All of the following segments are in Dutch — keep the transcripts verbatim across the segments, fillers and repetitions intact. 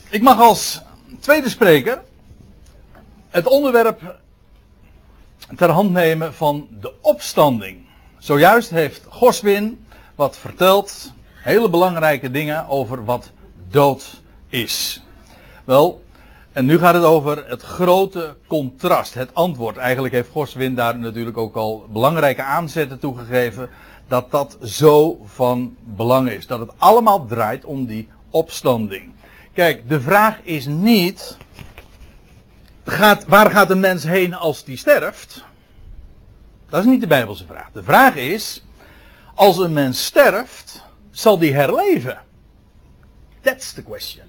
Ik mag als tweede spreker het onderwerp ter hand nemen van de opstanding. Zojuist heeft Goswin wat verteld, hele belangrijke dingen over wat dood is. Wel, en nu gaat het over het grote contrast, het antwoord. Eigenlijk heeft Goswin daar natuurlijk ook al belangrijke aanzetten toegegeven dat dat zo van belang is. Dat het allemaal draait om die opstanding. Kijk, de vraag is niet, gaat, waar gaat een mens heen als die sterft? Dat is niet de Bijbelse vraag. De vraag is, als een mens sterft, zal die herleven? That's the question.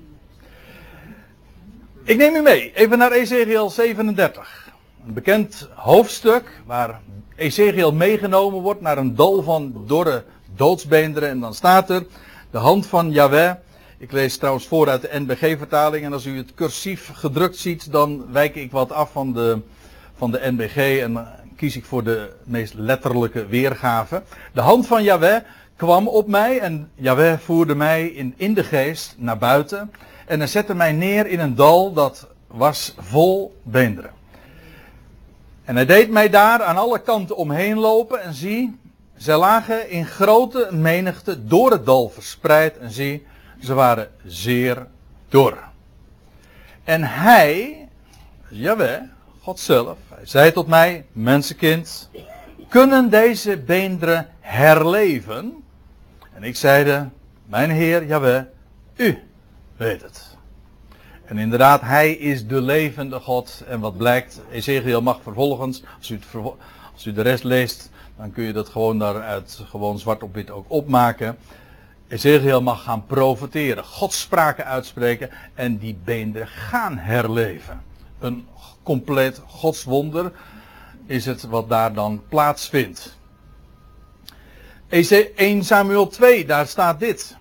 Ik neem u mee, even naar Ezechiel zevenendertig. Een bekend hoofdstuk waar Ezechiel meegenomen wordt naar een dal van dorre doodsbeenderen. En dan staat er, de hand van Yahweh. Ik lees trouwens voor uit de N B G-vertaling. En als u het cursief gedrukt ziet, dan wijk ik wat af van de, van de N B G. En kies ik voor de meest letterlijke weergave. De hand van Yahweh kwam op mij en Yahweh voerde mij in, in de geest naar buiten. En hij zette mij neer in een dal dat was vol beenderen. En hij deed mij daar aan alle kanten omheen lopen en zie, zij lagen in grote menigte door het dal verspreid en zie, ze waren zeer dor. En hij, Yahweh, God zelf, hij zei tot mij, mensenkind, kunnen deze beenderen herleven? En ik zeide, mijn Heer Yahweh, u weet het. En inderdaad, hij is de levende God. En wat blijkt, Ezechiel mag vervolgens, als u, het vervo- als u de rest leest, dan kun je dat gewoon daaruit gewoon zwart op wit ook opmaken. Ezechiel mag gaan profeteren, Godsspraken uitspreken en die beenderen gaan herleven. Een compleet godswonder is het wat daar dan plaatsvindt. Eerste Samuel twee, daar staat dit.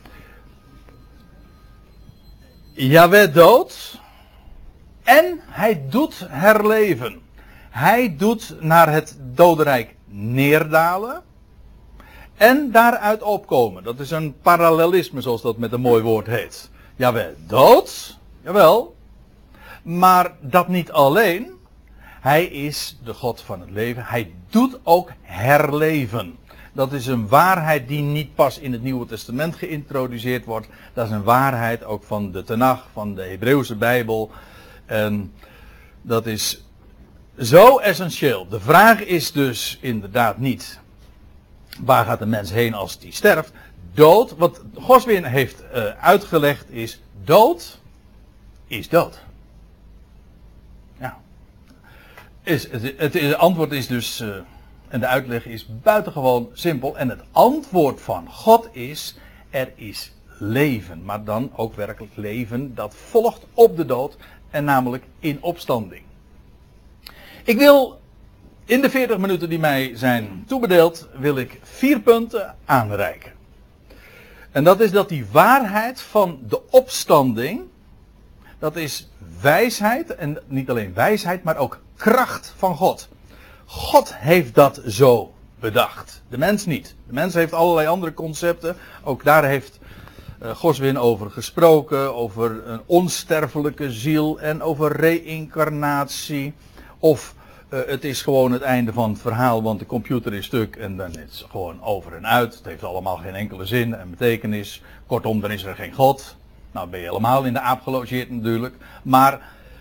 Yahweh doodt en hij doet herleven. Hij doet naar het dodenrijk neerdalen en daaruit opkomen. Dat is een parallelisme zoals dat met een mooi woord heet. Yahweh doodt, jawel, maar dat niet alleen. Hij is de God van het leven. Hij doet ook herleven. Dat is een waarheid die niet pas in het Nieuwe Testament geïntroduceerd wordt. Dat is een waarheid ook van de Tenach, van de Hebreeuwse Bijbel. En dat is zo essentieel. De vraag is dus inderdaad niet, waar gaat een mens heen als die sterft? Dood, wat Goswin heeft uh, uitgelegd is, dood is dood. Ja. Is, het, het, het antwoord is dus... Uh, En de uitleg is buitengewoon simpel. En het antwoord van God is, er is leven. Maar dan ook werkelijk leven dat volgt op de dood. En namelijk in opstanding. Ik wil, in de veertig minuten die mij zijn toebedeeld, wil ik vier punten aanreiken. En dat is dat die waarheid van de opstanding, dat is wijsheid. En niet alleen wijsheid, maar ook kracht van God. God heeft dat zo bedacht. De mens niet. De mens heeft allerlei andere concepten. Ook daar heeft uh, Goswin over gesproken. Over een onsterfelijke ziel. En over reïncarnatie. Of uh, het is gewoon het einde van het verhaal. Want de computer is stuk. En dan is het gewoon over en uit. Het heeft allemaal geen enkele zin en betekenis. Kortom, dan is er geen God. Nou ben je helemaal in de aap gelogeerd natuurlijk. Maar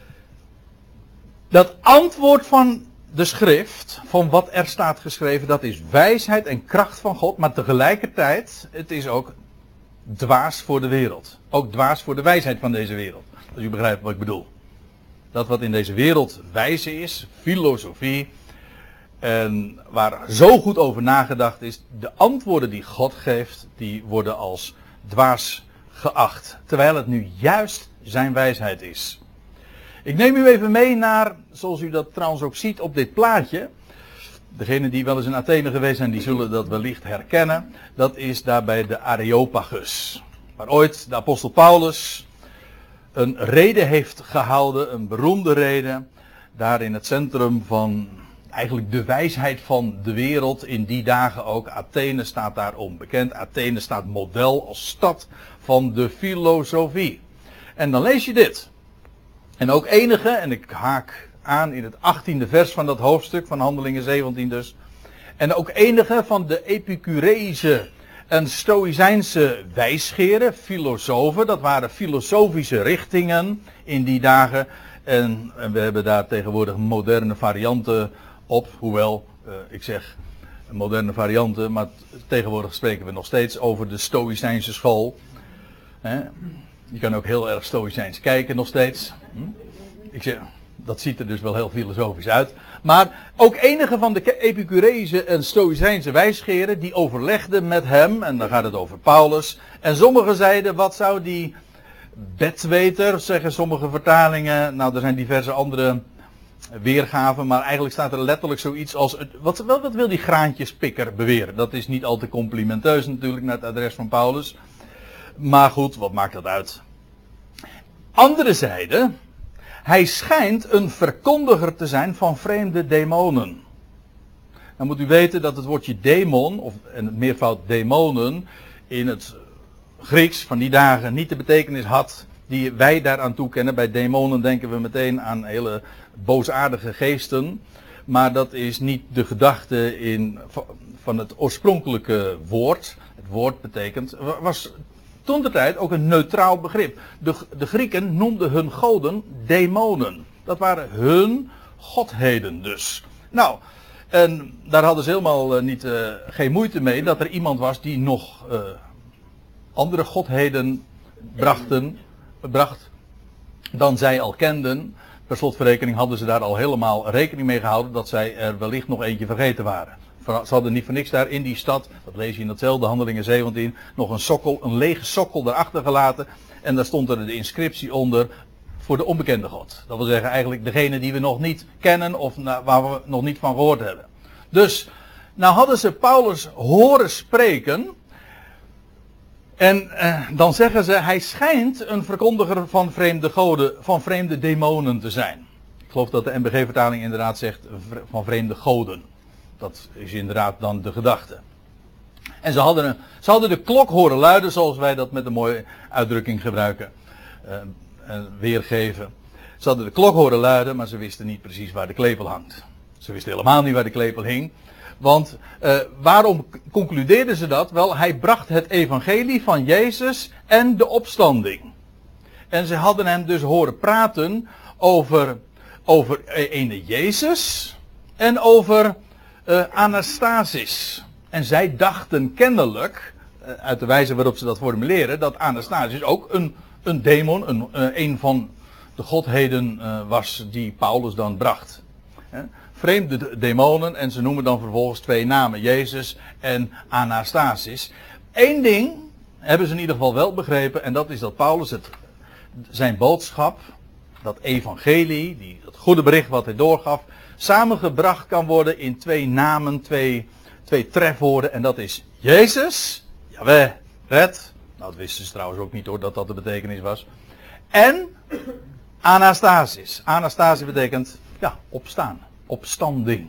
dat antwoord van de schrift, van wat er staat geschreven, dat is wijsheid en kracht van God, maar tegelijkertijd, het is ook dwaas voor de wereld. Ook dwaas voor de wijsheid van deze wereld. Als u begrijpt wat ik bedoel. Dat wat in deze wereld wijze is, filosofie, en waar zo goed over nagedacht is, de antwoorden die God geeft, die worden als dwaas geacht. Terwijl het nu juist zijn wijsheid is. Ik neem u even mee naar, zoals u dat trouwens ook ziet op dit plaatje. Degenen die wel eens in Athene geweest zijn, die zullen dat wellicht herkennen. Dat is daarbij de Areopagus. Waar ooit de apostel Paulus een rede heeft gehouden, een beroemde rede. Daar in het centrum van eigenlijk de wijsheid van de wereld. In die dagen ook. Athene staat daarom bekend. Athene staat model als stad van de filosofie. En dan lees je dit. En ook enige, en ik haak aan in het achttiende vers van dat hoofdstuk van Handelingen zeventien dus. En ook enige van de Epicureese en Stoïcijnse wijsgeren, filosofen, dat waren filosofische richtingen in die dagen. En, en we hebben daar tegenwoordig moderne varianten op, hoewel, uh, ik zeg moderne varianten, maar tegenwoordig spreken we nog steeds over de Stoïcijnse school. He? Je kan ook heel erg Stoïcijns kijken nog steeds. Hm? Ik zeg, dat ziet er dus wel heel filosofisch uit. Maar ook enige van de Epicureese en Stoïcijnse wijsgeren die overlegden met hem, en dan gaat het over Paulus. En sommigen zeiden, wat zou die bedweter, zeggen sommige vertalingen, nou er zijn diverse andere weergaven, maar eigenlijk staat er letterlijk zoiets als, wat, wat wil die graantjespikker beweren? Dat is niet al te complimenteus natuurlijk naar het adres van Paulus. Maar goed, wat maakt dat uit? Andere zeiden, hij schijnt een verkondiger te zijn van vreemde demonen. Dan moet u weten dat het woordje demon, of en het meervoud demonen, in het Grieks van die dagen niet de betekenis had die wij daaraan toekennen. Bij demonen denken we meteen aan hele boosaardige geesten. Maar dat is niet de gedachte in, van het oorspronkelijke woord. Het woord betekent, was toen de tijd ook een neutraal begrip. De, de Grieken noemden hun goden demonen. Dat waren hun godheden dus. Nou, en daar hadden ze helemaal uh, niet, uh, geen moeite mee dat er iemand was die nog uh, andere godheden brachten, bracht dan zij al kenden. Per slotverrekening hadden ze daar al helemaal rekening mee gehouden dat zij er wellicht nog eentje vergeten waren. Ze hadden niet voor niks daar in die stad, dat lees je in datzelfde Handelingen zeventien, nog een sokkel, een lege sokkel daarachter gelaten. En daar stond er de inscriptie onder voor de onbekende God. Dat wil zeggen eigenlijk degene die we nog niet kennen of na, waar we nog niet van gehoord hebben. Dus, nou hadden ze Paulus horen spreken. En eh, dan zeggen ze, hij schijnt een verkondiger van vreemde goden, van vreemde demonen te zijn. Ik geloof dat de N B G-vertaling inderdaad zegt van vreemde goden. Dat is inderdaad dan de gedachte. En ze hadden, een, ze hadden de klok horen luiden, zoals wij dat met een mooie uitdrukking gebruiken. Uh, en weergeven. Ze hadden de klok horen luiden, maar ze wisten niet precies waar de klepel hangt. Ze wisten helemaal niet waar de klepel hing. Want uh, waarom concludeerden ze dat? Wel, hij bracht het evangelie van Jezus en de opstanding. En ze hadden hem dus horen praten over, over ene Jezus en over uh, Anastasis. En zij dachten kennelijk, uh, uit de wijze waarop ze dat formuleren, dat Anastasis ook een, een demon, een, uh, een van de godheden uh, was die Paulus dan bracht. He? Vreemde demonen, en ze noemen dan vervolgens twee namen, Jezus en Anastasis. Eén ding hebben ze in ieder geval wel begrepen, en dat is dat Paulus het, zijn boodschap, dat evangelie, die, dat goede bericht wat hij doorgaf, samengebracht kan worden in twee namen, twee, twee trefwoorden, en dat is Jezus, Jaweh, red. Nou, dat wisten ze trouwens ook niet hoor, dat dat de betekenis was. En Anastasis. Anastasis betekent, ja, opstaan. Opstanding.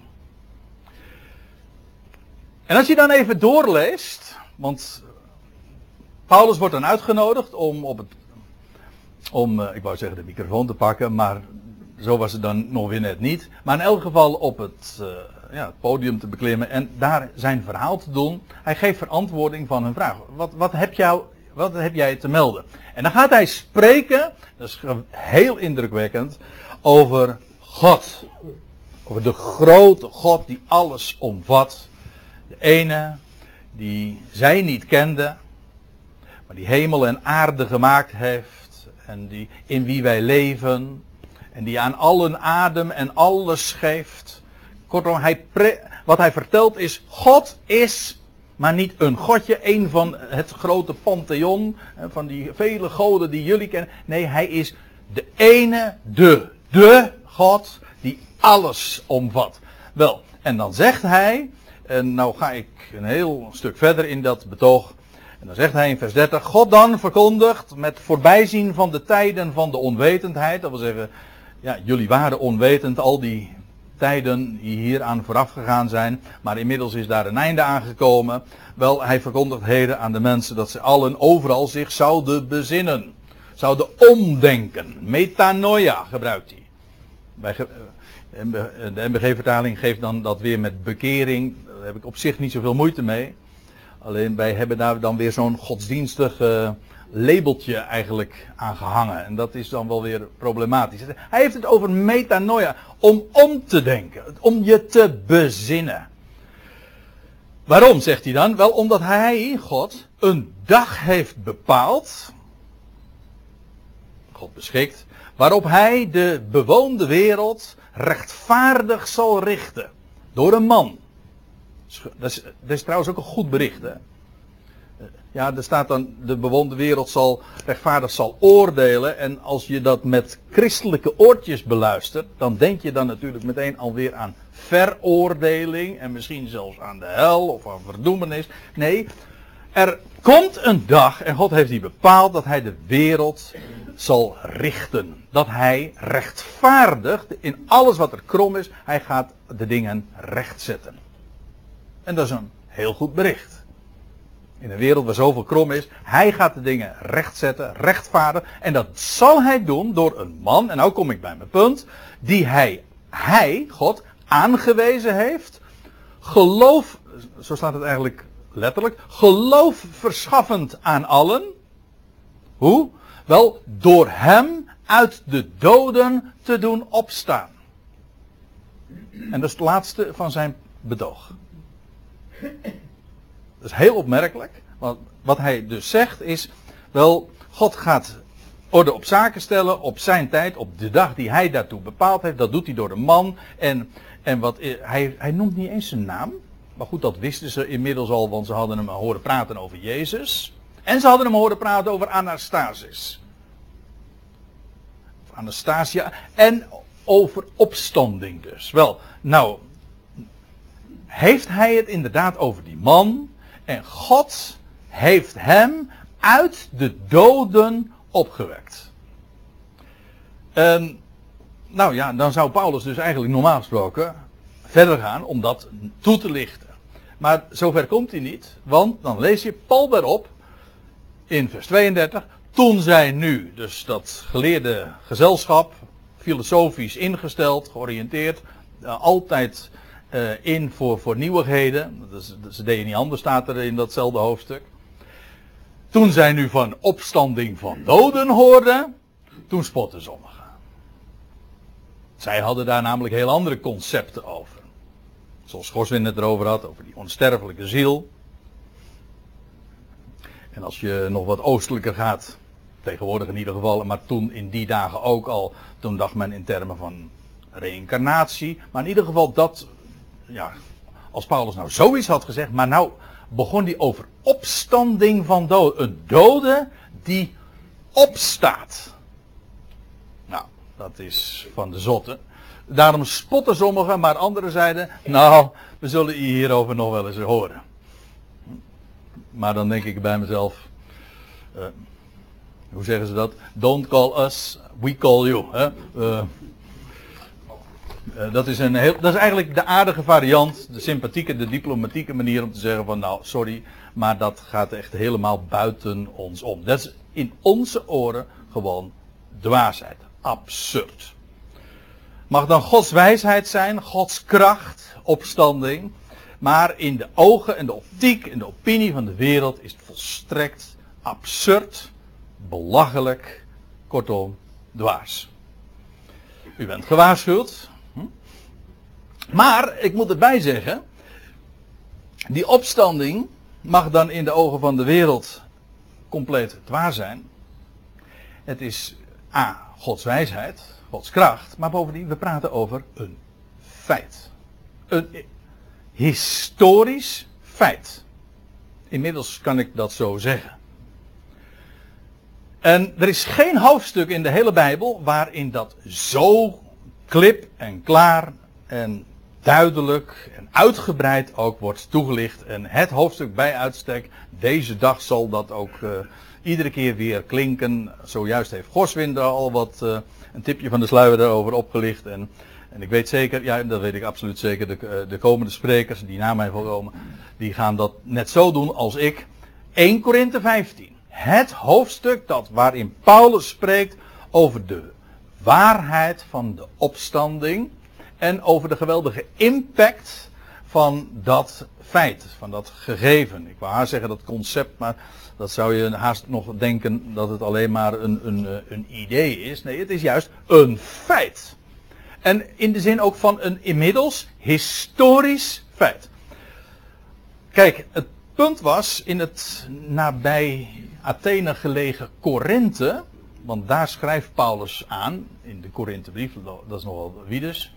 En als je dan even doorleest, want Paulus wordt dan uitgenodigd om op het, om, ik wou zeggen de microfoon te pakken, maar zo was het dan nog weer net niet. Maar in elk geval op het, uh, ja, het podium te beklimmen en daar zijn verhaal te doen. Hij geeft verantwoording van hun vraag. Wat, wat, heb jou, wat heb jij te melden? En dan gaat hij spreken, dat is heel indrukwekkend, over God. Over de grote God die alles omvat. De ene die zij niet kende, maar die hemel en aarde gemaakt heeft. En die in wie wij leven. En die aan allen adem en alles geeft. Kortom, hij pre- wat hij vertelt is, God is, maar niet een godje, een van het grote pantheon, van die vele goden die jullie kennen. Nee, hij is de ene, de, de God die alles omvat. Wel, en dan zegt hij, en nou ga ik een heel stuk verder in dat betoog. En dan zegt hij in vers dertig, God dan verkondigt met voorbijzien van de tijden van de onwetendheid. Dat wil zeggen, ja, jullie waren onwetend al die tijden die hieraan vooraf gegaan zijn. Maar inmiddels is daar een einde aangekomen. Wel, hij verkondigt heden aan de mensen dat ze allen overal zich zouden bezinnen. zouden omdenken. Metanoia gebruikt hij. Bij de M B G-vertaling geeft dan dat weer met bekering. Daar heb ik op zich niet zoveel moeite mee. Alleen wij hebben daar dan weer zo'n godsdienstig uh, labeltje eigenlijk aan gehangen. En dat is dan wel weer problematisch. Hij heeft het over metanoia. Om om te denken. Om je te bezinnen. Waarom, zegt hij dan? Wel, omdat hij, God, een dag heeft bepaald. God beschikt. Waarop hij de bewoonde wereld rechtvaardig zal richten. Door een man. Dat is, dat is trouwens ook een goed bericht, hè. Ja, er staat dan, de bewoonde wereld zal rechtvaardig zal oordelen. En als je dat met christelijke oortjes beluistert, dan denk je dan natuurlijk meteen alweer aan veroordeling. En misschien zelfs aan de hel of aan verdoemenis. Nee, er komt een dag, en God heeft die bepaald, dat hij de wereld zal richten. Dat hij rechtvaardigt in alles wat er krom is. Hij gaat de dingen rechtzetten. En dat is een heel goed bericht. In een wereld waar zoveel krom is. Hij gaat de dingen rechtzetten, rechtvaardigen. En dat zal hij doen door een man, en nou kom ik bij mijn punt. Die hij, hij, God, aangewezen heeft. Geloof, zo staat het eigenlijk letterlijk. Geloof verschaffend aan allen. Hoe? Wel, door hem uit de doden te doen opstaan. En dat is het laatste van zijn betoog. Dat is heel opmerkelijk. Want wat hij dus zegt is, wel, God gaat orde op zaken stellen op zijn tijd, op de dag die hij daartoe bepaald heeft. Dat doet hij door de man. En, en wat, hij, hij noemt niet eens zijn naam. Maar goed, dat wisten ze inmiddels al, want ze hadden hem horen praten over Jezus. En ze hadden hem horen praten over Anastasis. Of Anastasia. En over opstanding dus. Wel, nou, heeft hij het inderdaad over die man. En God heeft hem uit de doden opgewekt. En, nou ja, dan zou Paulus dus eigenlijk normaal gesproken verder gaan om dat toe te lichten. Maar zover komt hij niet, want dan lees je Paul daarop in vers tweeëndertig. Toen zij nu, dus dat geleerde gezelschap, filosofisch ingesteld, georiënteerd, uh, altijd uh, in voor, voor nieuwigheden. Dat is, dat ze deden niet anders, staat er in datzelfde hoofdstuk. Toen zij nu van opstanding van doden hoorden, toen spotten sommigen. Zij hadden daar namelijk heel andere concepten over. Zoals Goswin het erover had, over die onsterfelijke ziel. En als je nog wat oostelijker gaat, tegenwoordig in ieder geval, maar toen in die dagen ook al, toen dacht men in termen van reïncarnatie. Maar in ieder geval dat, ja, als Paulus nou zoiets had gezegd, maar nou begon hij over opstanding van doden. Een dode die opstaat. Nou, dat is van de zotte. Daarom spotten sommigen, maar anderen zeiden, nou, we zullen hierover nog wel eens horen. Maar dan denk ik bij mezelf, uh, hoe zeggen ze dat? Don't call us, we call you. Hè? Uh, uh, dat, is een heel, dat is eigenlijk de aardige variant, de sympathieke, de diplomatieke manier om te zeggen van nou, sorry, maar dat gaat echt helemaal buiten ons om. Dat is in onze oren gewoon dwaasheid. Absurd. Mag dan Gods wijsheid zijn, Gods kracht, opstanding. Maar in de ogen en de optiek en de opinie van de wereld is het volstrekt absurd, belachelijk, kortom, dwaas. U bent gewaarschuwd. Hm? Maar, ik moet erbij zeggen, die opstanding mag dan in de ogen van de wereld compleet dwaas zijn. Het is A, Gods wijsheid, Gods kracht, maar bovendien, we praten over een feit. Een historisch feit. Inmiddels kan ik dat zo zeggen. En er is geen hoofdstuk in de hele Bijbel waarin dat zo klip en klaar en duidelijk en uitgebreid ook wordt toegelicht. En het hoofdstuk bij uitstek, deze dag zal dat ook uh, iedere keer weer klinken. Zojuist heeft Goswin er al wat, uh, een tipje van de sluier daarover opgelicht. En, en ik weet zeker, ja dat weet ik absoluut zeker, de, de komende sprekers die na mij komen, die gaan dat net zo doen als ik. Eerste Korinthe vijftien. het hoofdstuk dat waarin Paulus spreekt over de waarheid van de opstanding en over de geweldige impact van dat feit, van dat gegeven. Ik wou haast zeggen dat concept, maar dat zou je haast nog denken dat het alleen maar een, een, een idee is. Nee, het is juist een feit. En in de zin ook van een inmiddels historisch feit. Kijk, het punt was in het nabij Athene gelegen Korinthe, want daar schrijft Paulus aan, in de Korinthebrief, dat is nogal wie dus.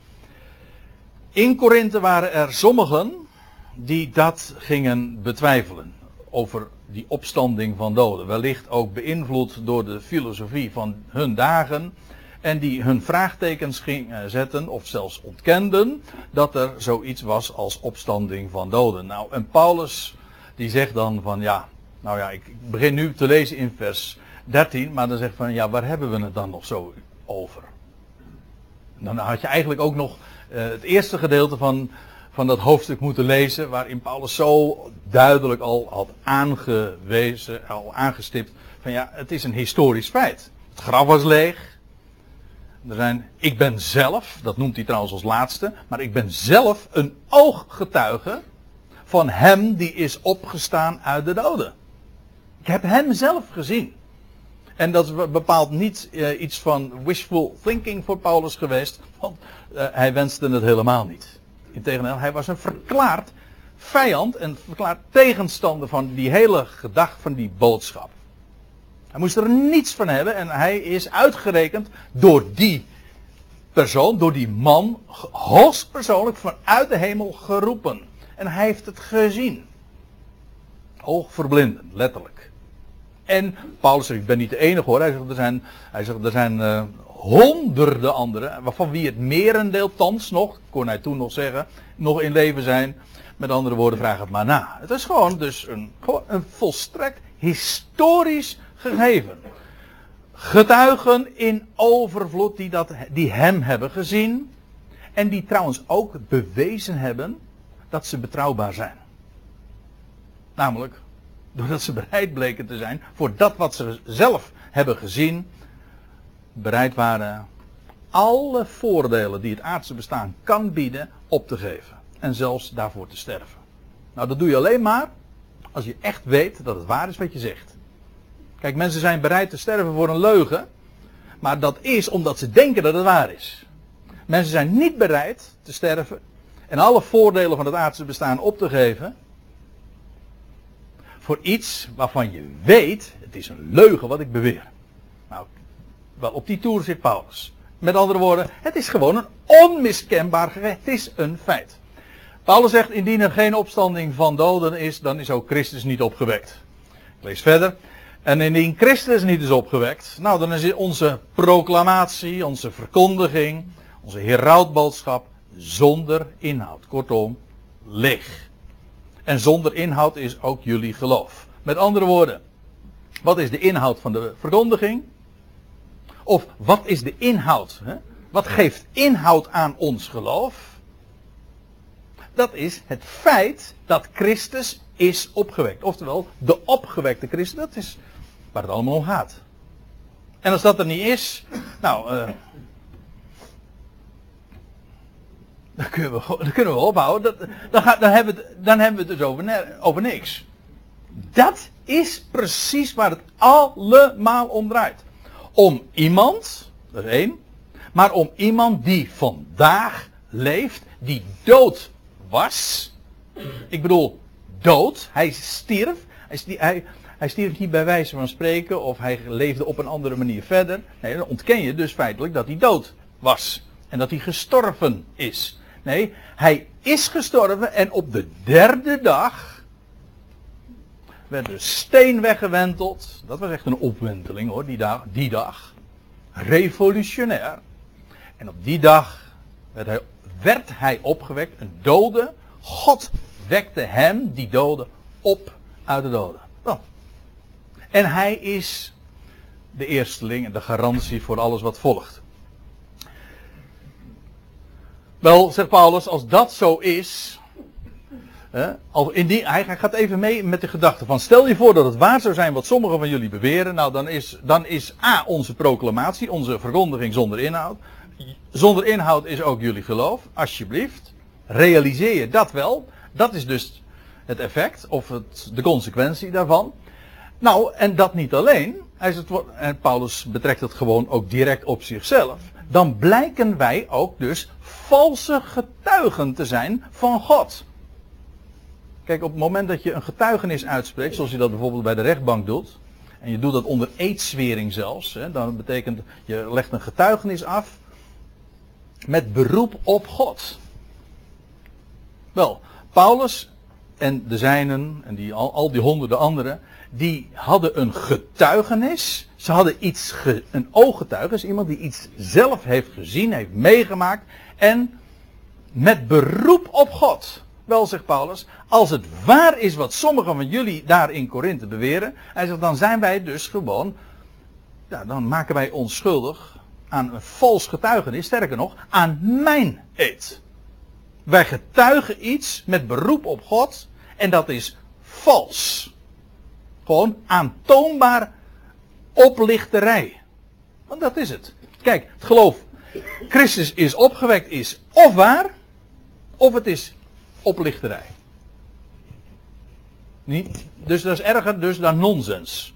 In Korinthe waren er sommigen die dat gingen betwijfelen, over die opstanding van doden. Wellicht ook beïnvloed door de filosofie van hun dagen, en die hun vraagtekens gingen zetten, of zelfs ontkenden, dat er zoiets was als opstanding van doden. Nou, en Paulus, die zegt dan van, ja, nou ja, ik begin nu te lezen in vers dertien, maar dan zegt van, ja, waar hebben we het dan nog zo over? Dan had je eigenlijk ook nog uh, het eerste gedeelte van, van dat hoofdstuk moeten lezen, waarin Paulus zo duidelijk al had aangewezen, al aangestipt, van ja, het is een historisch feit. Het graf was leeg. Er zijn, ik ben zelf, dat noemt hij trouwens als laatste, maar ik ben zelf een ooggetuige van hem die is opgestaan uit de doden. Ik heb hem zelf gezien. En dat is bepaald niet uh, iets van wishful thinking voor Paulus geweest, want uh, hij wenste het helemaal niet. Integendeel, hij was een verklaard vijand en verklaard tegenstander van die hele gedachte van die boodschap. Hij moest er niets van hebben en hij is uitgerekend door die persoon, door die man, hoogstpersoonlijk vanuit de hemel geroepen. En hij heeft het gezien. Oogverblinden, letterlijk. En Paulus zegt, ik ben niet de enige hoor. Hij zegt, er zijn, hij zegt, er zijn uh, honderden anderen, waarvan wie het merendeel thans nog, kon hij toen nog zeggen, nog in leven zijn. Met andere woorden, vraag het maar na. Het is gewoon dus een, gewoon een volstrekt historisch gegeven. Getuigen in overvloed die, dat, die hem hebben gezien. En die trouwens ook bewezen hebben dat ze betrouwbaar zijn. Namelijk, doordat ze bereid bleken te zijn voor dat wat ze zelf hebben gezien. Bereid waren alle voordelen die het aardse bestaan kan bieden op te geven. En zelfs daarvoor te sterven. Nou, dat doe je alleen maar als je echt weet dat het waar is wat je zegt. Kijk, mensen zijn bereid te sterven voor een leugen. Maar dat is omdat ze denken dat het waar is. Mensen zijn niet bereid te sterven en alle voordelen van het aardse bestaan op te geven voor iets waarvan je weet, het is een leugen wat ik beweer. Nou, wel op die toer zit Paulus. Met andere woorden, het is gewoon een onmiskenbaar gegeven. Het is een feit. Paulus zegt, indien er geen opstanding van doden is, dan is ook Christus niet opgewekt. Ik lees verder. En indien Christus niet is opgewekt, nou dan is onze proclamatie, onze verkondiging, onze herautboodschap zonder inhoud. Kortom, leeg. En zonder inhoud is ook jullie geloof. Met andere woorden, wat is de inhoud van de verkondiging? Of wat is de inhoud? Hè? Wat geeft inhoud aan ons geloof? Dat is het feit dat Christus is opgewekt. Oftewel, de opgewekte Christus, dat is waar het allemaal om gaat. En als dat er niet is, nou, uh, dan, kunnen we, dan kunnen we ophouden. Dat, dan, gaat, dan, hebben we het, dan hebben we het dus over, over niks. Dat is precies waar het allemaal om draait. Om iemand, dat is één, maar om iemand die vandaag leeft, die dood was. Ik bedoel, dood. Hij stierf. Hij stierf, hij, hij stierf niet bij wijze van spreken of hij leefde op een andere manier verder. Nee, dan ontken je dus feitelijk dat hij dood was. En dat hij gestorven is. Nee, hij is gestorven en op de derde dag werd de steen weggewenteld. Dat was echt een opwenteling hoor, die dag. Die dag. Revolutionair. En op die dag werd hij, werd hij opgewekt, een dode. God wekte hem, die dode, op uit de doden. Oh. En hij is de eersteling en de garantie voor alles wat volgt. Wel, zegt Paulus, als dat zo is, Uh, al in die, hij gaat even mee met de gedachte van, stel je voor dat het waar zou zijn wat sommigen van jullie beweren. Nou, dan is, dan is A, onze proclamatie, onze verkondiging zonder inhoud. Zonder inhoud is ook jullie geloof, alsjeblieft. Realiseer je dat wel. Dat is dus het effect, of het, de consequentie daarvan. Nou, en dat niet alleen. Hij zegt, en Paulus betrekt het gewoon ook direct op zichzelf. Dan blijken wij ook dus valse getuigen te zijn van God. Kijk, op het moment dat je een getuigenis uitspreekt, zoals je dat bijvoorbeeld bij de rechtbank doet, en je doet dat onder eedzwering zelfs, hè, dan betekent, je legt een getuigenis af met beroep op God. Wel, Paulus en de zijnen, en die, al, al die honderden anderen, die hadden een getuigenis. Ze hadden iets, ge, een ooggetuige, iemand die iets zelf heeft gezien, heeft meegemaakt, en met beroep op God. Wel, zegt Paulus, als het waar is wat sommigen van jullie daar in Korinthe beweren, hij zegt, dan zijn wij dus gewoon, ja, dan maken wij ons schuldig aan een vals getuigenis, sterker nog, aan mijn eed. Wij getuigen iets met beroep op God, en dat is vals. Gewoon aantoonbaar oplichterij. Want dat is het. Kijk, het geloof, Christus is opgewekt, is of waar, of het is oplichterij. Niet, dus dat is erger dus dan nonsens.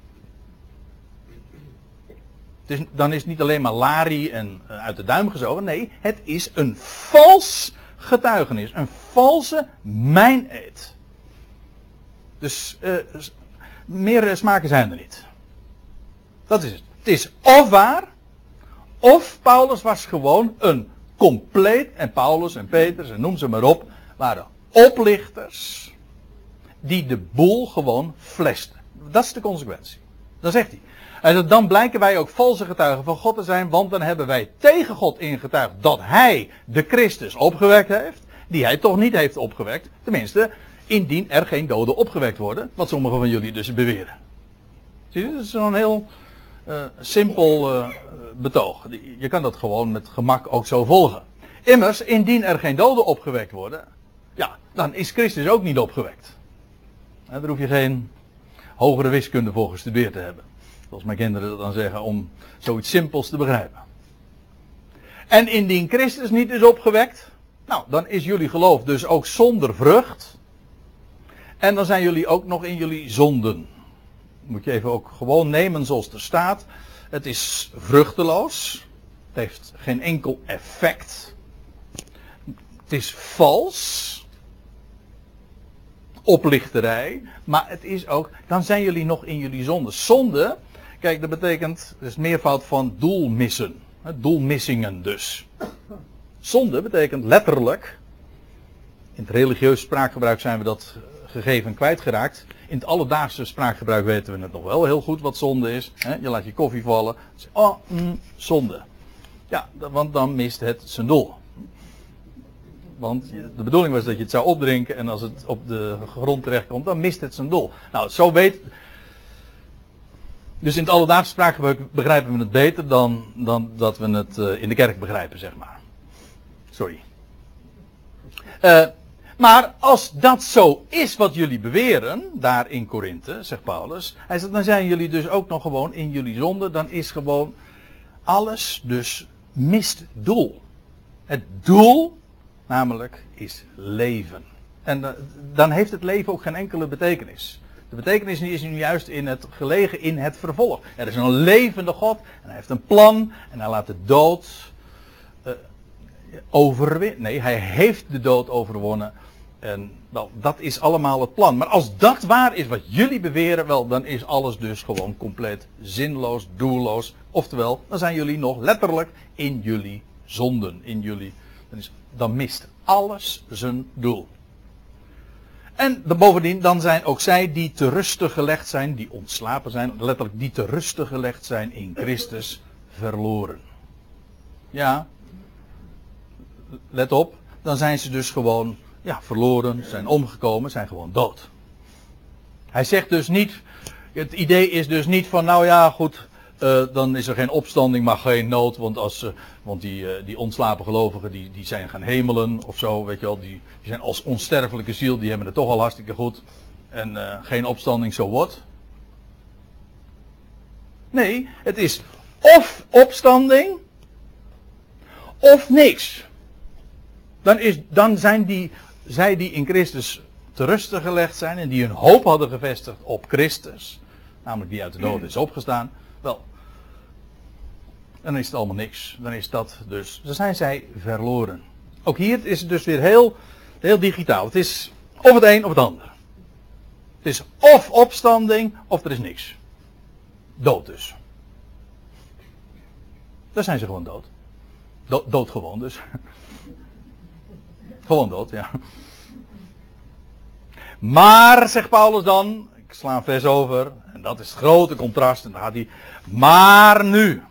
Het is, dan is het niet alleen maar lari en uh, uit de duim gezogen. Nee, het is een vals getuigenis. Een valse mijn-eed. Dus uh, meer uh, smaken zijn er niet. Dat is het. Het is of waar, of Paulus was gewoon een compleet, en Paulus en Petrus en noem ze maar op, waren oplichters die de boel gewoon flesten. Dat is de consequentie. Dan zegt hij. Hij zegt, dan blijken wij ook valse getuigen van God te zijn, want dan hebben wij tegen God ingetuigd dat hij de Christus opgewekt heeft, die hij toch niet heeft opgewekt. Tenminste, indien er geen doden opgewekt worden, wat sommigen van jullie dus beweren. Zie je, dat is zo'n heel uh, simpel uh, betoog. Je kan dat gewoon met gemak ook zo volgen. Immers, indien er geen doden opgewekt worden, ja, dan is Christus ook niet opgewekt. En daar hoef je geen hogere wiskunde voor gestudeerd te hebben. Zoals mijn kinderen dat dan zeggen, om zoiets simpels te begrijpen. En indien Christus niet is opgewekt, nou, dan is jullie geloof dus ook zonder vrucht. En dan zijn jullie ook nog in jullie zonden. Moet je even ook gewoon nemen zoals er staat. Het is vruchteloos. Het heeft geen enkel effect. Het is vals. Oplichterij. Maar het is ook, dan zijn jullie nog in jullie zonde. Zonde, kijk, dat betekent, dat is meervoud van doelmissen. Doelmissingen dus. Zonde betekent letterlijk, in het religieus spraakgebruik zijn we dat gegeven kwijtgeraakt. In het alledaagse spraakgebruik weten we het nog wel heel goed wat zonde is. Je laat je koffie vallen. Oh, mm, zonde. Ja, want dan mist het zijn doel. Want de bedoeling was dat je het zou opdrinken en als het op de grond terechtkomt, dan mist het zijn doel. Nou, zo weet. Dus in het alledaagse spraakgebruik begrijpen we het beter dan, dan dat we het uh, in de kerk begrijpen, zeg maar. Sorry. Uh, maar als dat zo is wat jullie beweren, daar in Korinthe, zegt Paulus, hij zegt, dan zijn jullie dus ook nog gewoon in jullie zonde, dan is gewoon alles dus mist doel. Het doel, namelijk, is leven. En uh, dan heeft het leven ook geen enkele betekenis. De betekenis is nu juist in het, gelegen in het vervolg. Er is een levende God en hij heeft een plan en hij laat de dood uh, overwinnen. Nee, hij heeft de dood overwonnen. En wel, dat is allemaal het plan. Maar als dat waar is wat jullie beweren, wel, dan is alles dus gewoon compleet zinloos, doelloos. Oftewel, dan zijn jullie nog letterlijk in jullie zonden. In jullie, dan, is, dan mist alles zijn doel. En bovendien, dan zijn ook zij die te rusten gelegd zijn, die ontslapen zijn, letterlijk die te rusten gelegd zijn in Christus, verloren. Ja, let op, dan zijn ze dus gewoon, ja, verloren, zijn omgekomen, zijn gewoon dood. Hij zegt dus niet, het idee is dus niet van, nou ja, goed, uh, dan is er geen opstanding, maar geen nood. Want, als, uh, want die, uh, die ontslapen gelovigen, die, die zijn gaan hemelen of zo, weet je wel. Die, die zijn als onsterfelijke ziel, die hebben het toch al hartstikke goed. En uh, geen opstanding, so what? Nee, het is of opstanding, of niks. Dan, is, dan zijn die, zij die in Christus te rusten gelegd zijn en die hun hoop hadden gevestigd op Christus, namelijk die uit de dood is opgestaan, wel, dan is het allemaal niks. Dan is dat dus, dan zijn zij verloren. Ook hier is het dus weer heel, heel digitaal. Het is of het een of het ander. Het is of opstanding of er is niks. Dood dus. Dan zijn ze gewoon dood. Do- dood gewoon dus. Gewoon dood, ja. Maar, zegt Paulus dan, ik sla een vers over, en dat is het grote contrast, en dan gaat hij, maar nu,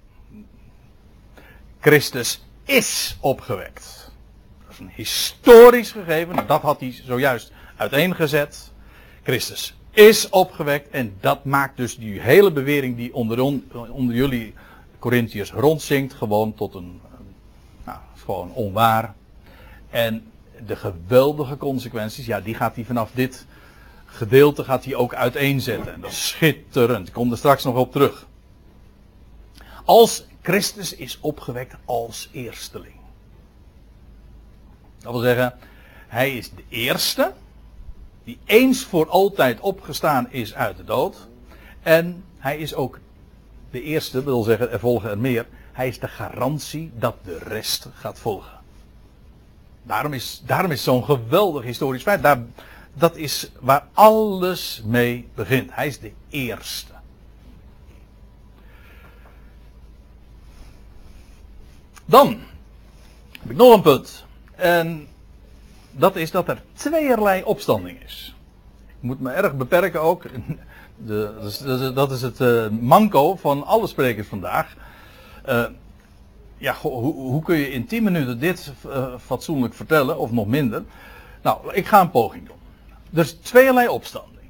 Christus is opgewekt. Dat is een historisch gegeven, dat had hij zojuist uiteengezet. Christus is opgewekt, en dat maakt dus die hele bewering die onder, onder jullie Corinthiërs rondzinkt, gewoon tot een, nou, gewoon onwaar. En de geweldige consequenties, ja, die gaat hij vanaf dit gedeelte gaat hij ook uiteenzetten. En dat is schitterend. Ik kom er straks nog op terug. Als Christus is opgewekt als eersteling. Dat wil zeggen, hij is de eerste die eens voor altijd opgestaan is uit de dood. En hij is ook de eerste, dat wil zeggen, er volgen er meer. Hij is de garantie dat de rest gaat volgen. Daarom is, daarom is zo'n geweldig historisch feit. Daar, dat is waar alles mee begint. Hij is de eerste. Dan heb ik nog een punt. En dat is dat er tweeërlei opstanding is. Ik moet me erg beperken ook. De, dat, is, dat is het uh, manco van alle sprekers vandaag. Uh, Ja, hoe, hoe kun je in tien minuten dit uh, fatsoenlijk vertellen, of nog minder? Nou, ik ga een poging doen. Er is tweeërlei opstanding.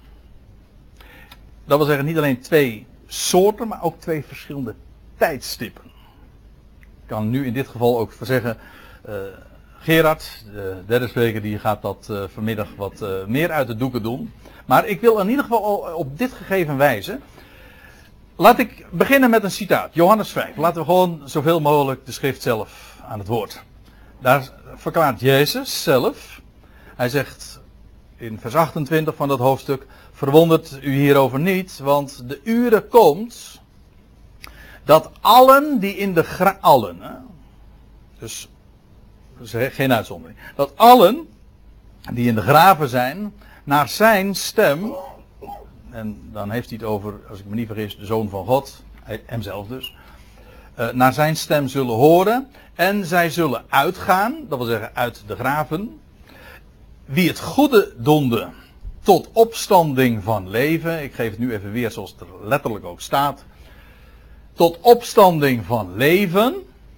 Dat wil zeggen niet alleen twee soorten, maar ook twee verschillende tijdstippen. Ik kan nu in dit geval ook zeggen, uh, Gerard, de derde spreker, die gaat dat uh, vanmiddag wat uh, meer uit de doeken doen. Maar ik wil in ieder geval op dit gegeven wijze. Laat ik beginnen met een citaat. Johannes vijf. Laten we gewoon zoveel mogelijk de schrift zelf aan het woord. Daar verklaart Jezus zelf. Hij zegt in vers achtentwintig van dat hoofdstuk. Verwondert u hierover niet. Want de uren komt. Dat allen die in de gra... Allen. Hè? Dus, dus geen uitzondering. Dat allen die in de graven zijn. Naar zijn stem... En dan heeft hij het over, als ik me niet vergis, de Zoon van God. Hemzelf dus. Uh, naar zijn stem zullen horen. En zij zullen uitgaan. Dat wil zeggen uit de graven. Wie het goede doende tot opstanding van leven. Ik geef het nu even weer zoals het er letterlijk ook staat. Tot opstanding van leven.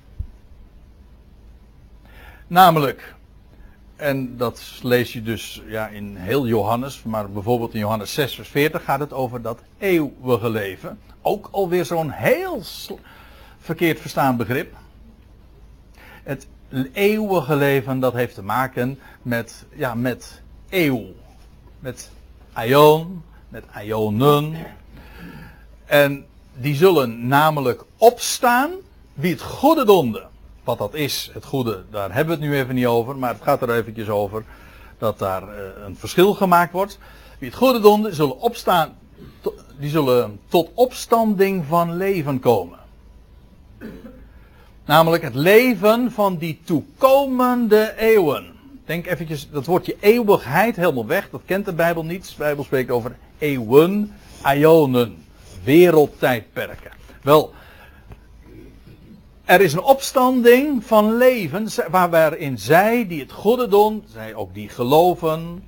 Namelijk... En dat lees je dus ja, in heel Johannes, maar bijvoorbeeld in Johannes zes vers veertig gaat het over dat eeuwige leven. Ook alweer zo'n heel sl- verkeerd verstaan begrip. Het eeuwige leven, dat heeft te maken met, ja, met eeuw. Met aion, met aionen. En die zullen namelijk opstaan wie het goede donde. Wat dat is, het goede, daar hebben we het nu even niet over. Maar het gaat er eventjes over dat daar uh, een verschil gemaakt wordt. Wie het goede doen, zullen opstaan, to, die zullen tot opstanding van leven komen. Namelijk het leven van die toekomende eeuwen. Denk eventjes, dat woordje eeuwigheid helemaal weg. Dat kent de Bijbel niet. De Bijbel spreekt over eeuwen, aionen, wereldtijdperken. Wel... Er is een opstanding van leven, waarin zij die het goede doen, zij ook die geloven,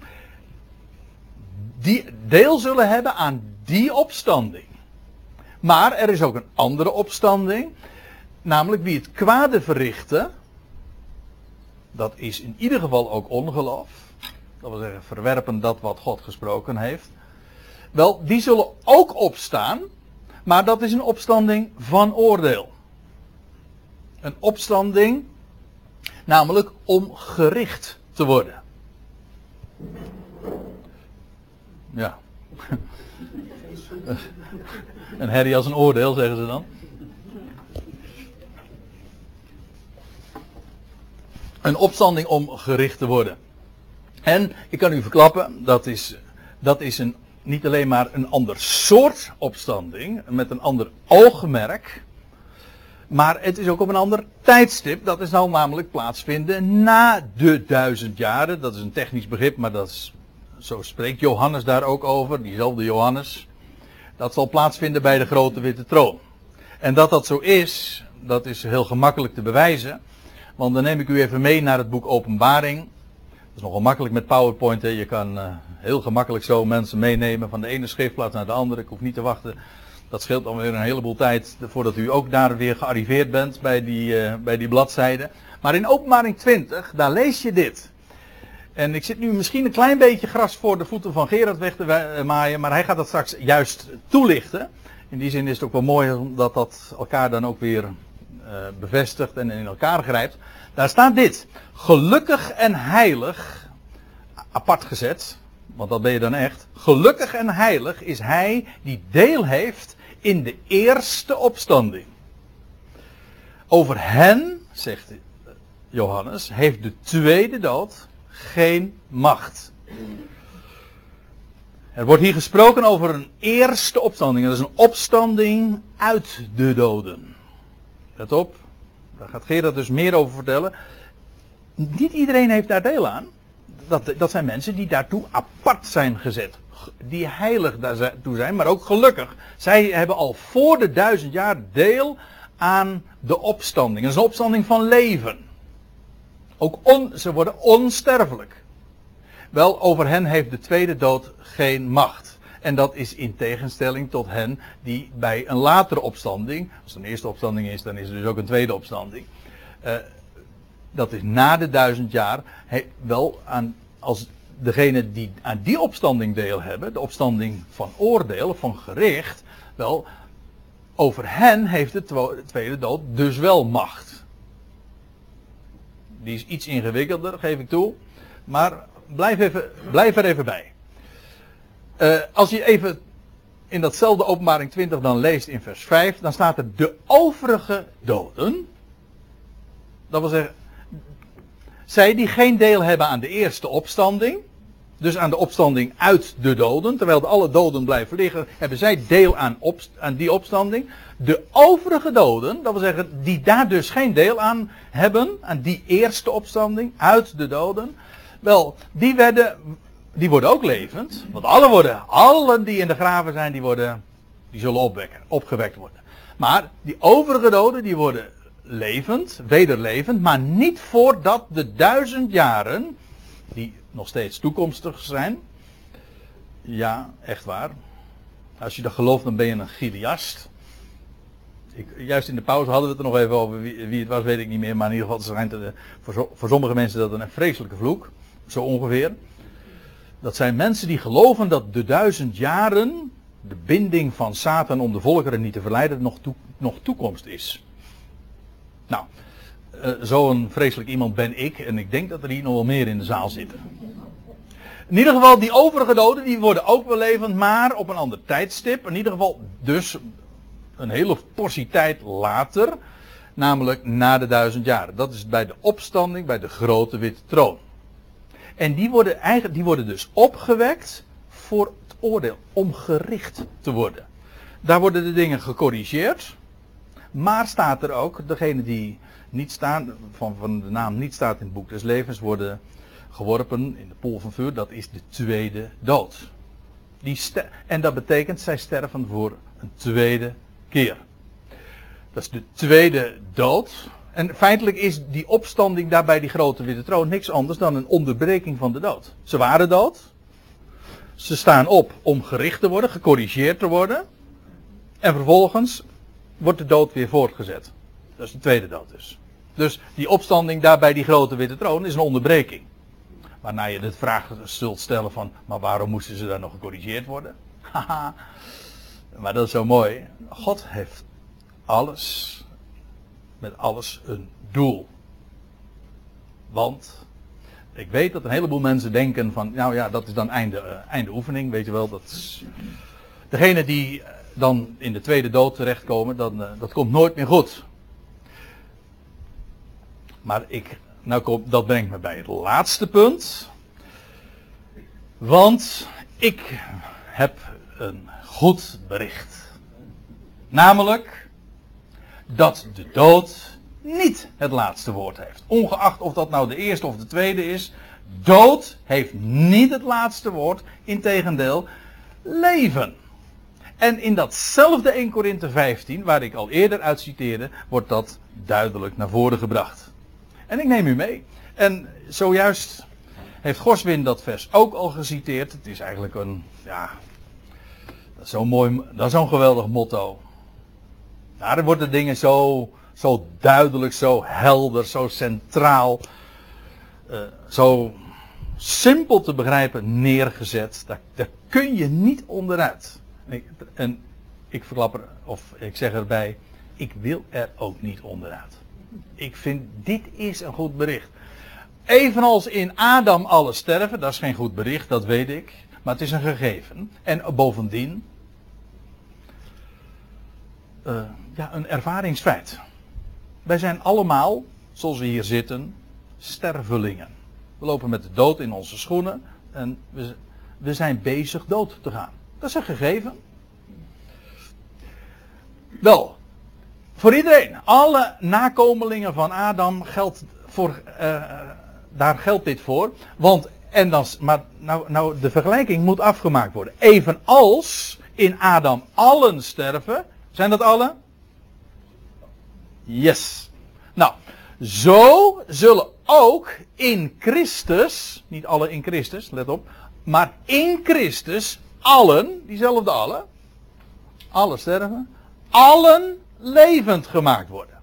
die deel zullen hebben aan die opstanding. Maar er is ook een andere opstanding, namelijk wie het kwade verrichten, dat is in ieder geval ook ongeloof, dat wil zeggen verwerpen dat wat God gesproken heeft. Wel, die zullen ook opstaan, Maar dat is een opstanding van oordeel. Een opstanding, namelijk om gericht te worden. Ja. Een herrie als een oordeel, zeggen ze dan. Een opstanding om gericht te worden. En ik kan u verklappen, dat is, dat is een, niet alleen maar een ander soort opstanding, met een ander oogmerk, maar het is ook op een ander tijdstip. Dat is nou namelijk plaatsvinden na de duizend jaren. Dat is een technisch begrip, maar dat is, zo spreekt Johannes daar ook over, diezelfde Johannes. Dat zal plaatsvinden bij de grote witte troon. En dat dat zo is, dat is heel gemakkelijk te bewijzen. Want dan neem ik u even mee naar het boek Openbaring. Dat is nogal makkelijk met PowerPoint. Hè. Je kan uh, heel gemakkelijk zo mensen meenemen van de ene schriftplaats naar de andere. Ik hoef niet te wachten. Dat scheelt dan weer een heleboel tijd voordat u ook daar weer gearriveerd bent bij die, uh, bij die bladzijde. Maar in Openbaring twintig, daar lees je dit. En ik zit nu misschien een klein beetje gras voor de voeten van Gerard weg te maaien, maar hij gaat dat straks juist toelichten. In die zin is het ook wel mooi dat dat elkaar dan ook weer uh, bevestigt en in elkaar grijpt. Daar staat dit. Gelukkig en heilig, apart gezet, want dat ben je dan echt. Gelukkig en heilig is hij die deel heeft in de eerste opstanding. Over hen, zegt Johannes, heeft de tweede dood geen macht. Er wordt hier gesproken over een eerste opstanding. Dat is een opstanding uit de doden. Let op, daar gaat Gerard dus meer over vertellen. Niet iedereen heeft daar deel aan. Dat, dat zijn mensen die daartoe apart zijn gezet. Die heilig daartoe zijn, maar ook gelukkig. Zij hebben al voor de duizend jaar deel aan de opstanding. Dat is een opstanding van leven. Ook on, ze worden onsterfelijk. Wel, over hen heeft de tweede dood geen macht. En dat is in tegenstelling tot hen die bij een latere opstanding, als het een eerste opstanding is, dan is er dus ook een tweede opstanding. Uh, dat is na de duizend jaar, he, wel aan, als degene die aan die opstanding deel hebben, de opstanding van oordeel, van gericht, wel, over hen heeft de tweede dood dus wel macht. Die is iets ingewikkelder, geef ik toe. Maar blijf, even, blijf er even bij. Uh, als je even in datzelfde Openbaring twintig dan leest in vers vijf, dan staat er de overige doden. Dat wil zeggen, zij die geen deel hebben aan de eerste opstanding, dus aan de opstanding uit de doden, terwijl de alle doden blijven liggen, hebben zij deel aan, op, aan die opstanding. De overige doden, dat wil zeggen, die daar dus geen deel aan hebben, aan die eerste opstanding uit de doden, wel, die werden, die worden ook levend, want alle worden, alle die in de graven zijn, die worden, die zullen opwekken, opgewekt worden. Maar die overige doden, die worden levend, wederlevend, maar niet voordat de duizend jaren, die nog steeds toekomstig zijn. Ja, echt waar. Als je dat gelooft, dan ben je een Gileast. Ik, juist in de pauze hadden we het er nog even over wie, wie het was, weet ik niet meer. Maar in ieder geval schijnt het voor, zo, voor sommige mensen dat een vreselijke vloek. Zo ongeveer. Dat zijn mensen die geloven dat de duizend jaren, de binding van Satan om de volkeren niet te verleiden, nog, toe, nog toekomst is. Nou, uh, zo'n vreselijk iemand ben ik. En ik denk dat er hier nog wel meer in de zaal zitten. In ieder geval, die overige doden, die worden ook wel levend, maar op een ander tijdstip. In ieder geval dus een hele portie tijd later. Namelijk na de duizend jaren. Dat is bij de opstanding, bij de grote witte troon. En die worden, eigenlijk, die worden dus opgewekt voor het oordeel. Om gericht te worden. Daar worden de dingen gecorrigeerd. Maar staat er ook, degene die niet staan, van, van de naam niet staat in het boek des levens, worden geworpen in de pool van vuur. Dat is de tweede dood. Die ster- en dat betekent, zij sterven voor een tweede keer. Dat is de tweede dood. En feitelijk is die opstanding daar bij die grote witte troon niks anders dan een onderbreking van de dood. Ze waren dood. Ze staan op om gericht te worden, gecorrigeerd te worden. En vervolgens wordt de dood weer voortgezet. Dat is de tweede dood dus. Dus die opstanding daar bij die grote witte troon is een onderbreking. Waarna je de vraag zult stellen van, maar waarom moesten ze daar nog gecorrigeerd worden? Haha. Maar dat is zo mooi. God heeft alles, met alles een doel. Want ik weet dat een heleboel mensen denken van, nou ja, dat is dan einde, uh, einde oefening, weet je wel. Dat is, degene die dan in de tweede dood terechtkomen, dan, uh, dat komt nooit meer goed. Maar ik, nou kom, dat brengt me bij het laatste punt. Want ik heb een goed bericht. Namelijk dat de dood niet het laatste woord heeft. Ongeacht of dat nou de eerste of de tweede is. Dood heeft niet het laatste woord. Integendeel, leven. En in datzelfde eerste Korinthe vijftien, waar ik al eerder uit citeerde, wordt dat duidelijk naar voren gebracht. En ik neem u mee. En zojuist heeft Goswin dat vers ook al geciteerd. Het is eigenlijk een, ja, dat is zo'n mooi, dat is zo'n geweldig motto. Daar worden dingen zo, zo duidelijk, zo helder, zo centraal, uh, zo simpel te begrijpen neergezet. Daar, daar kun je niet onderuit. En, en ik verklap er, of ik zeg erbij, ik wil er ook niet onderuit. Ik vind, dit is een goed bericht. Evenals in Adam alle sterven, dat is geen goed bericht, dat weet ik. Maar het is een gegeven. En bovendien, uh, ja, een ervaringsfeit. Wij zijn allemaal, zoals we hier zitten, stervelingen. We lopen met de dood in onze schoenen en we, we zijn bezig dood te gaan. Dat is een gegeven. Wel, voor iedereen, alle nakomelingen van Adam geldt voor, uh, daar geldt dit voor. Want, en dan, maar nou, nou, de vergelijking moet afgemaakt worden. Evenals in Adam allen sterven. Zijn dat allen? Yes. Nou, zo zullen ook in Christus, niet alle in Christus, let op, maar in Christus allen, diezelfde allen, alle sterven, allen levend gemaakt worden.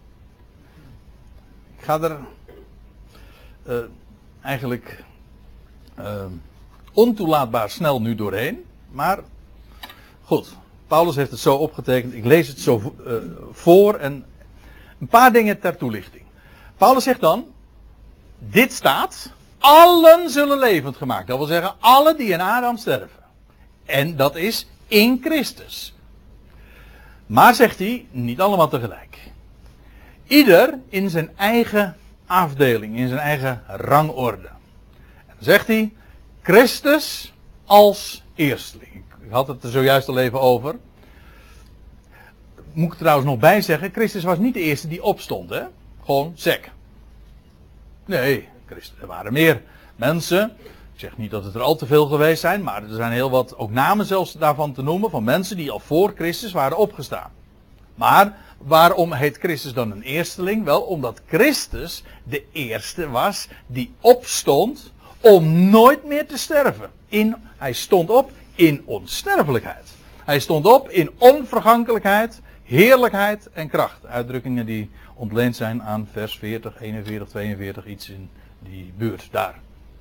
Ik ga er uh, eigenlijk uh, ontoelaatbaar snel nu doorheen, maar goed, Paulus heeft het zo opgetekend, ik lees het zo uh, voor en een paar dingen ter toelichting. Paulus zegt dan, dit staat, allen zullen levend gemaakt. Dat wil zeggen, alle die in Adam sterven. En dat is in Christus. Maar zegt hij, niet allemaal tegelijk. Ieder in zijn eigen afdeling, in zijn eigen rangorde. En dan zegt hij, Christus als eersteling. Ik had het er zojuist al even over. Moet ik er trouwens nog bij zeggen, Christus was niet de eerste die opstond, hè? Gewoon sec. Nee, Christus, er waren meer mensen. Ik zeg niet dat het er al te veel geweest zijn, maar er zijn heel wat, ook namen zelfs daarvan te noemen, van mensen die al voor Christus waren opgestaan. Maar waarom heet Christus dan een eersteling? Wel, omdat Christus de eerste was die opstond om nooit meer te sterven. In, hij stond op in onsterfelijkheid. Hij stond op in onvergankelijkheid, heerlijkheid en kracht. Uitdrukkingen die ontleend zijn aan vers veertig, eenenveertig, tweeënveertig, iets in die buurt daar.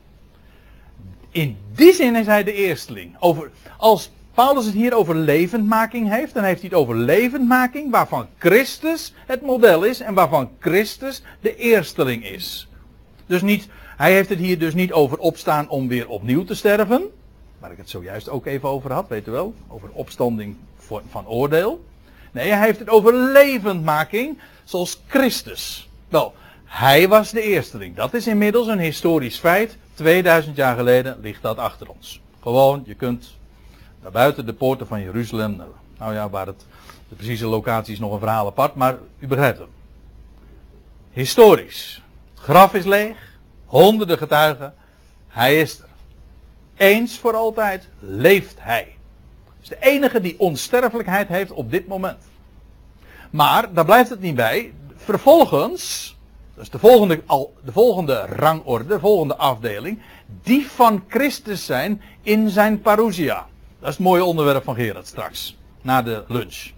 In die zin is hij de eersteling. Over, als Paulus het hier over levendmaking heeft, dan heeft hij het over levendmaking waarvan Christus het model is en waarvan Christus de eersteling is. Dus niet, hij heeft het hier dus niet over opstaan om weer opnieuw te sterven, waar ik het zojuist ook even over had, weet u wel, over opstanding van oordeel. Nee, hij heeft het over levendmaking zoals Christus. Wel, hij was de eersteling. Dat is inmiddels een historisch feit. tweeduizend jaar geleden ligt dat achter ons. Gewoon, je kunt naar buiten de poorten van Jeruzalem. Nou ja, waar het, de precieze locatie is nog een verhaal apart, maar u begrijpt het. Historisch. Het graf is leeg. Honderden getuigen. Hij is er. Eens voor altijd leeft hij. Is de enige die onsterfelijkheid heeft op dit moment. Maar daar blijft het niet bij. Vervolgens, dus de volgende, al, de volgende rangorde, de volgende afdeling, die van Christus zijn in zijn parousia. Dat is het mooie onderwerp van Gerard straks, na de lunch.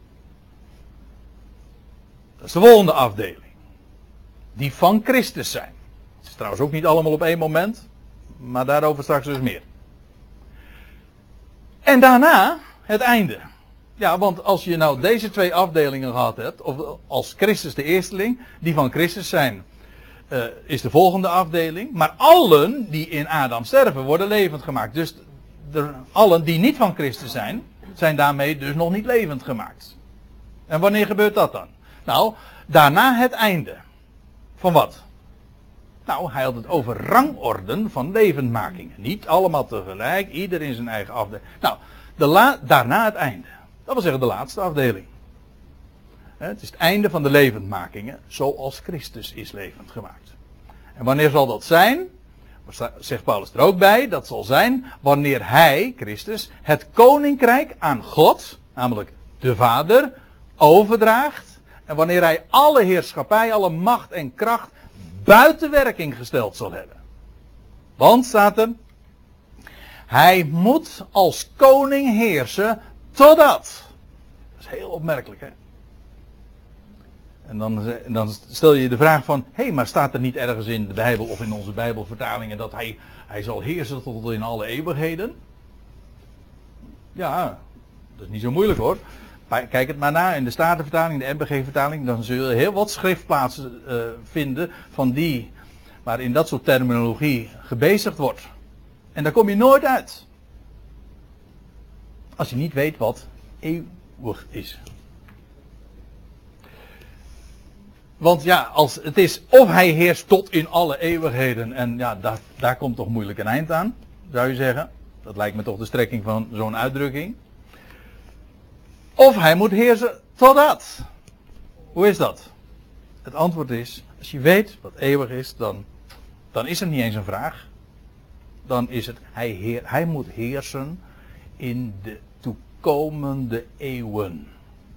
Dat is de volgende afdeling. Die van Christus zijn. Het is trouwens ook niet allemaal op één moment, maar daarover straks dus meer. En daarna het einde. Ja, want als je nou deze twee afdelingen gehad hebt, of als Christus de eersteling, die van Christus zijn, uh, is de volgende afdeling. Maar allen die in Adam sterven, worden levend gemaakt. Dus de, allen die niet van Christus zijn, zijn daarmee dus nog niet levend gemaakt. En wanneer gebeurt dat dan? Nou, daarna het einde. Van wat? Nou, hij had het over rangorden van levendmakingen. Niet allemaal tegelijk, ieder in zijn eigen afdeling. Nou, de la- daarna het einde. Dat wil zeggen de laatste afdeling. Het is het einde van de levendmakingen, zoals Christus is levend gemaakt. En wanneer zal dat zijn? Zegt Paulus er ook bij, dat zal zijn wanneer hij, Christus, het koninkrijk aan God, namelijk de Vader, overdraagt. En wanneer hij alle heerschappij, alle macht en kracht buiten werking gesteld zal hebben. Want, staat er, hij moet als koning heersen totdat. Dat is heel opmerkelijk, hè? En dan, dan stel je de vraag van, hé, hey, maar staat er niet ergens in de Bijbel of in onze Bijbelvertalingen dat hij, hij zal heersen tot in alle eeuwigheden? Ja, dat is niet zo moeilijk hoor. Kijk het maar na in de Statenvertaling, de N B G-vertaling, dan zul je heel wat schriftplaatsen uh, vinden van die, waarin dat soort terminologie gebezigd wordt. En daar kom je nooit uit. Als je niet weet wat eeuwig is. Want ja, als het is of hij heerst tot in alle eeuwigheden. En ja, daar, daar komt toch moeilijk een eind aan, zou je zeggen. Dat lijkt me toch de strekking van zo'n uitdrukking. Of hij moet heersen totdat. Hoe is dat? Het antwoord is, als je weet wat eeuwig is, dan, dan is het niet eens een vraag. Dan is het, hij, heer, hij moet heersen in de toekomende eeuwen.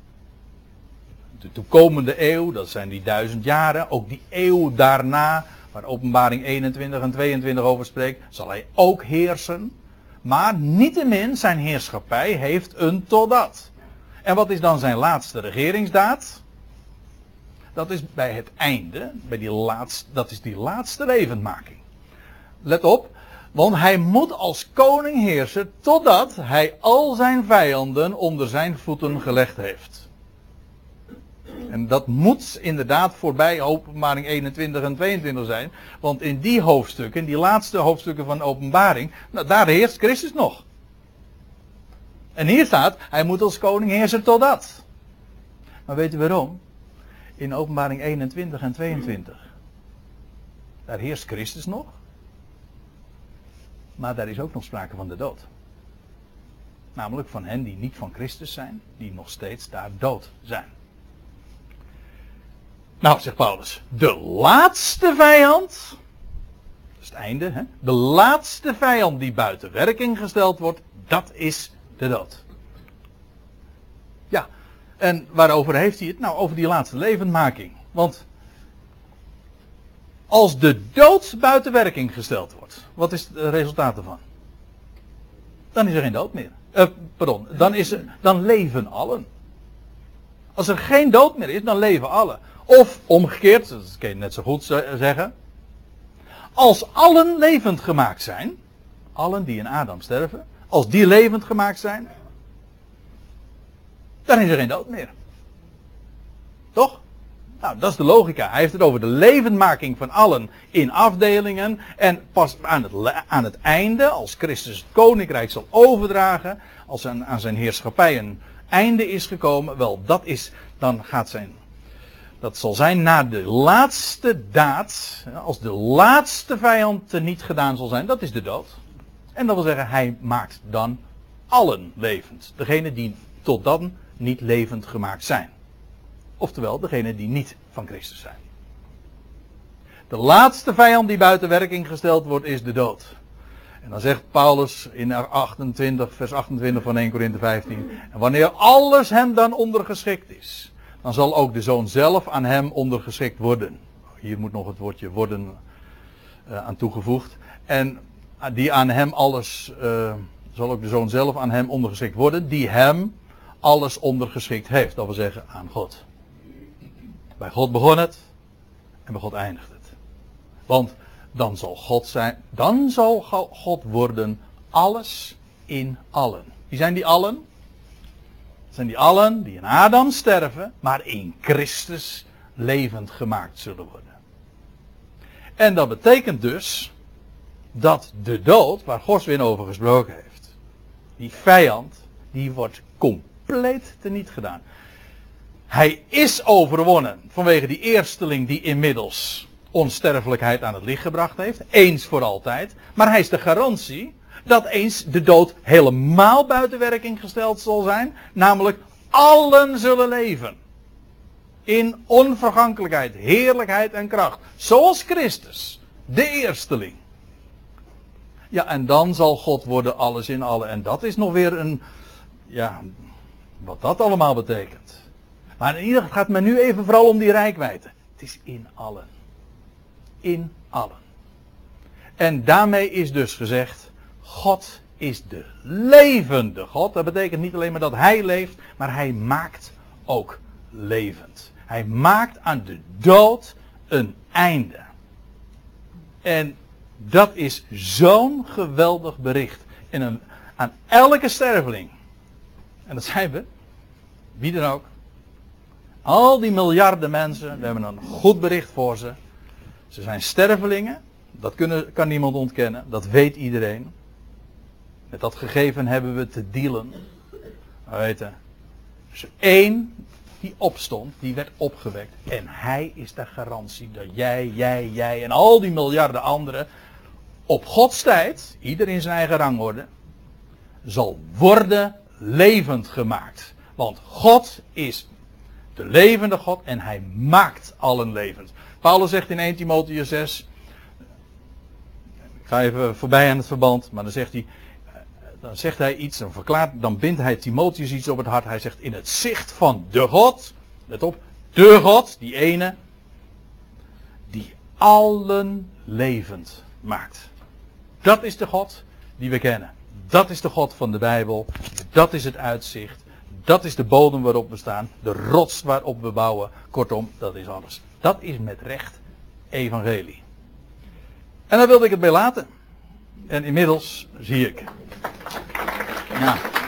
De toekomende eeuw, dat zijn die duizend jaren. Ook die eeuw daarna, waar Openbaring eenentwintig en tweeëntwintig over spreekt, zal hij ook heersen. Maar niettemin, zijn heerschappij heeft een totdat. En wat is dan zijn laatste regeringsdaad? Dat is bij het einde, bij die laatste, dat is die laatste levendmaking. Let op, want hij moet als koning heersen totdat hij al zijn vijanden onder zijn voeten gelegd heeft. En dat moet inderdaad voorbij Openbaring eenentwintig en tweeëntwintig zijn. Want in die hoofdstukken, in die laatste hoofdstukken van Openbaring, nou, daar heerst Christus nog. En hier staat, hij moet als koning heersen totdat. Maar weet u waarom? In Openbaring eenentwintig en tweeëntwintig. Daar heerst Christus nog. Maar daar is ook nog sprake van de dood. Namelijk van hen die niet van Christus zijn, die nog steeds daar dood zijn. Nou, zegt Paulus, de laatste vijand, dat is het einde, hè? De laatste vijand die buiten werking gesteld wordt, dat is de dood. Ja, en waarover heeft hij het? Nou, over die laatste levendmaking. Want als de dood buiten werking gesteld wordt, wat is het resultaat ervan? Dan is er geen dood meer. Uh, pardon, dan, is er, dan leven allen. Als er geen dood meer is, dan leven allen. Of omgekeerd, dat kun je net zo goed zeggen. Als allen levend gemaakt zijn, allen die in Adam sterven, als die levend gemaakt zijn, dan is er geen dood meer. Toch? Nou, dat is de logica. Hij heeft het over de levendmaking van allen in afdelingen. En pas aan het, aan het einde, als Christus het koninkrijk zal overdragen, als aan, aan zijn heerschappij een einde is gekomen, wel, dat is, dan gaat zijn, dat zal zijn na de laatste daad, als de laatste vijand teniet gedaan zal zijn, dat is de dood. En dat wil zeggen, hij maakt dan allen levend. Degene die tot dan niet levend gemaakt zijn. Oftewel, degene die niet van Christus zijn. De laatste vijand die buiten werking gesteld wordt, is de dood. En dan zegt Paulus in achtentwintig, vers achtentwintig van Eerste Korinthe vijftien. En wanneer alles hem dan ondergeschikt is, dan zal ook de zoon zelf aan hem ondergeschikt worden. Hier moet nog het woordje worden uh, aan toegevoegd. En die aan hem alles, uh, zal ook de zoon zelf aan hem ondergeschikt worden, die hem alles ondergeschikt heeft. Dat wil zeggen aan God. Bij God begon het en bij God eindigt het. Want dan zal God zijn, dan zal God worden alles in allen. Wie zijn die allen? Dat zijn die allen die in Adam sterven, maar in Christus levend gemaakt zullen worden. En dat betekent dus dat de dood, waar Goswin over gesproken heeft, die vijand, die wordt compleet teniet gedaan. Hij is overwonnen vanwege die eersteling die inmiddels onsterfelijkheid aan het licht gebracht heeft, eens voor altijd. Maar hij is de garantie dat eens de dood helemaal buiten werking gesteld zal zijn, namelijk allen zullen leven. In onvergankelijkheid, heerlijkheid en kracht. Zoals Christus, de eersteling. Ja, en dan zal God worden alles in allen. En dat is nog weer een, ja, wat dat allemaal betekent. Maar in ieder geval gaat men nu even vooral om die reikwijdte. Het is in allen. In allen. En daarmee is dus gezegd, God is de levende God. Dat betekent niet alleen maar dat hij leeft, maar hij maakt ook levend. Hij maakt aan de dood een einde. En dat is zo'n geweldig bericht. En een, aan elke sterveling. En dat zijn we. Wie dan ook. Al die miljarden mensen. We hebben een goed bericht voor ze. Ze zijn stervelingen. Dat kunnen, kan niemand ontkennen. Dat weet iedereen. Met dat gegeven hebben we te dealen. We weten. Dus één die opstond, die werd opgewekt. En hij is de garantie dat jij, jij, jij en al die miljarden anderen op Gods tijd, ieder in zijn eigen rangorde, zal worden levend gemaakt. Want God is de levende God en hij maakt allen levend. Paulus zegt in eerste Timotheüs zes, ik ga even voorbij aan het verband, maar dan zegt hij, dan zegt hij iets, dan verklaart, dan bindt hij Timotheus iets op het hart. Hij zegt in het zicht van de God, let op, de God, die ene, die allen levend maakt. Dat is de God die we kennen. Dat is de God van de Bijbel. Dat is het uitzicht. Dat is de bodem waarop we staan. De rots waarop we bouwen. Kortom, dat is alles. Dat is met recht evangelie. En daar wilde ik het bij laten. En inmiddels zie ik. Ja.